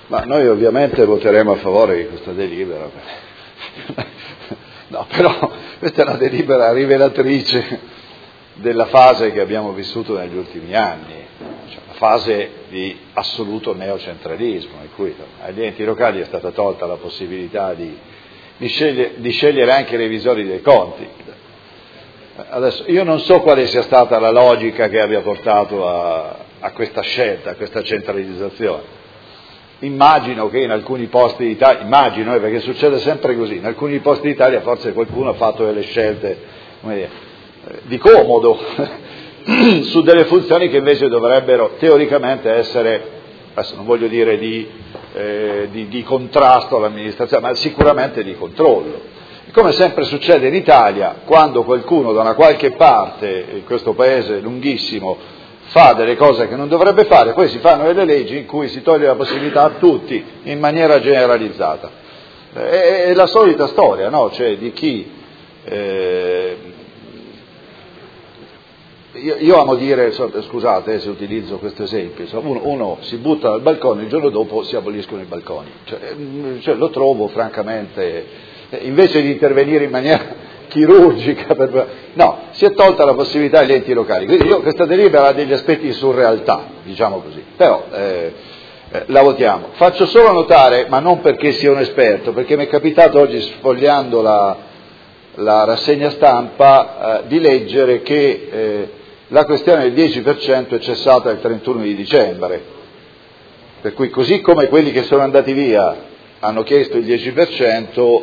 Ma noi ovviamente voteremo a favore di questa delibera. No, però questa è una delibera rivelatrice della fase che abbiamo vissuto negli ultimi anni, cioè una fase di assoluto neocentralismo, in cui agli enti locali è stata tolta la possibilità di scegliere anche i revisori dei conti. Adesso io non so quale sia stata la logica che abbia portato a questa scelta, a questa centralizzazione. Immagino che in alcuni posti d'Italia, perché succede sempre così, in alcuni posti d'Italia forse qualcuno ha fatto delle scelte, come dire, di comodo su delle funzioni che invece dovrebbero teoricamente essere, adesso non voglio dire di contrasto all'amministrazione, ma sicuramente di controllo. E come sempre succede in Italia, quando qualcuno da una qualche parte, in questo paese lunghissimo, fa delle cose che non dovrebbe fare, poi si fanno delle leggi in cui si toglie la possibilità a tutti in maniera generalizzata. È la solita storia, no? Cioè di chi... Io amo dire, scusate se utilizzo questo esempio, uno si butta dal balcone, il giorno dopo si aboliscono i balconi. Cioè, lo trovo francamente, invece di intervenire in maniera chirurgica, no, si è tolta la possibilità agli enti locali. Quindi questa delibera ha degli aspetti di surrealtà, diciamo così, però la votiamo. Faccio solo notare, ma non perché sia un esperto, perché mi è capitato oggi, sfogliando la rassegna stampa, di leggere che la questione del 10% è cessata il 31 di dicembre, per cui così come quelli che sono andati via hanno chiesto il 10%,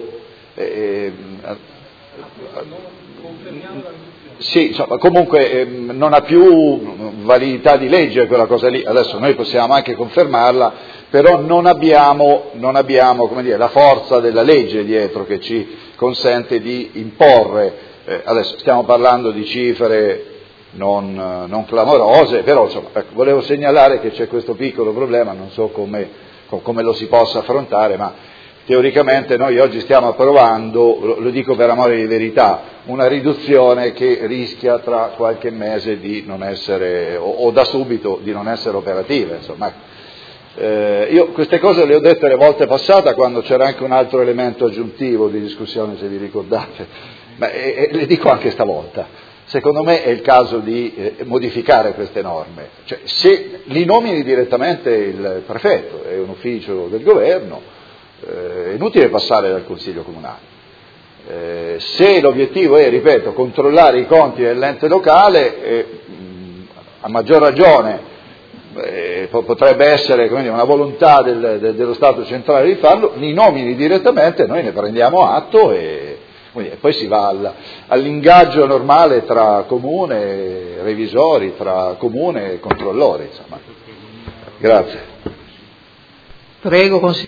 sì, insomma, comunque non ha più validità di legge quella cosa lì. Adesso noi possiamo anche confermarla, però non abbiamo come dire, la forza della legge dietro che ci consente di imporre. Adesso stiamo parlando di cifre non clamorose, però insomma, ecco, volevo segnalare che c'è questo piccolo problema, non so come lo si possa affrontare, ma teoricamente noi oggi stiamo approvando, lo dico per amore di verità, una riduzione che rischia tra qualche mese di non essere, o da subito, di non essere operativa. Insomma. Io queste cose le ho dette le volte passate, quando c'era anche un altro elemento aggiuntivo di discussione, se vi ricordate, ma le dico anche stavolta. Secondo me è il caso di modificare queste norme. Cioè, se li nomini direttamente il prefetto, è un ufficio del governo, è inutile passare dal Consiglio Comunale. Se l'obiettivo è, ripeto, controllare i conti dell'ente locale, a maggior ragione potrebbe essere, come dire, una volontà dello Stato centrale di farlo, li nomini direttamente, noi ne prendiamo atto e poi si va all'ingaggio normale tra comune, revisori, tra comune e controllori. Insomma. Grazie. Prego,